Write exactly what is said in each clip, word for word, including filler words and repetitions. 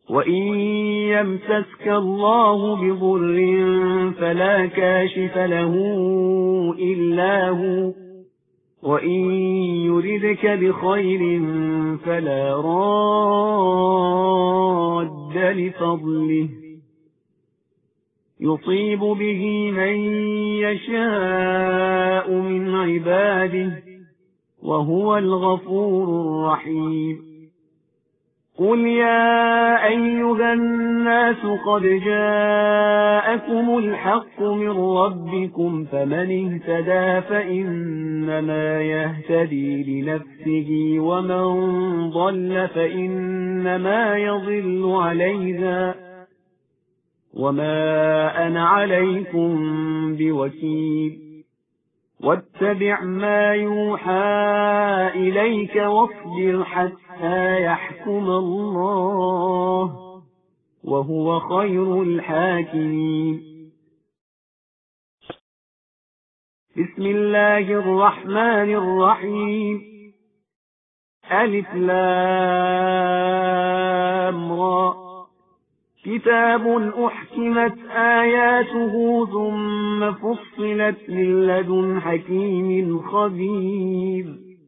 وإن يمسسك الله بضر فلا كاشف له إلا هو، وإن يردك بخير فلا راد لفضله، يصيب به من يشاء من عباده، وهو الغفور الرحيم. قل يا أيها الناس قد جاءكم الحق من ربكم، فمن اهتدى فإنما يهتدي لنفسه، ومن ضل فإنما يضل عليها، وما أنا عليكم بوكيل. واتبع ما يوحى إليك واصبر حتى يحكم الله، وهو خير الحاكمين. بسم الله الرحمن الرحيم. ألف لام را، كتاب أحكمت آياته ثم فصلت من لدن حكيم خبير.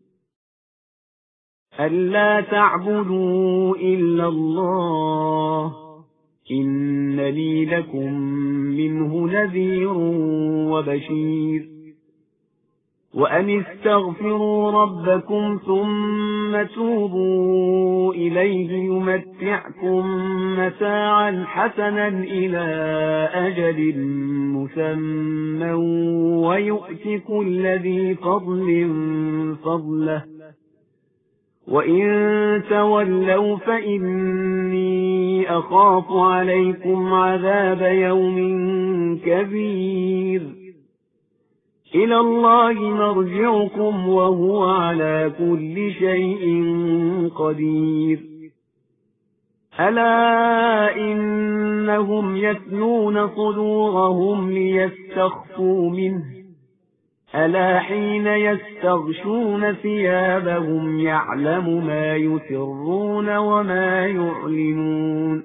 ألا تعبدوا إلا الله إنني لكم منه نذير وبشير. وأن استغفروا ربكم ثم توبوا إليه يمتعكم متاعا حسنا إلى أجل مسمى ويؤت كل ذي فضل فضله، وإن تولوا فإني أخاف عليكم عذاب يوم كبير. إلى الله مرجعكم وهو على كل شيء قدير. ألا إنهم يثنون صدورهم ليستخفوا منه، ألا حين يستغشون ثيابهم يعلم ما يسرون وما يعلنون،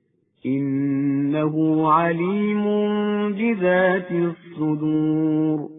إنه عليم بذات الصدور.